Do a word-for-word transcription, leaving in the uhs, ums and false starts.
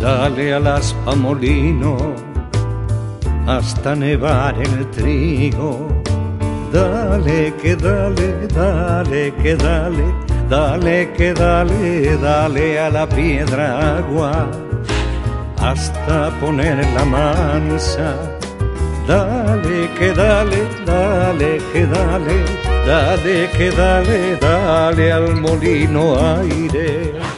dale al aspa molino hasta nevar el trigo. Dale que dale, dale que dale, dale que dale, dale a la piedra agua hasta poner la mansa. Dale que dale, dale que dale, dale que dale, dale al molino aire.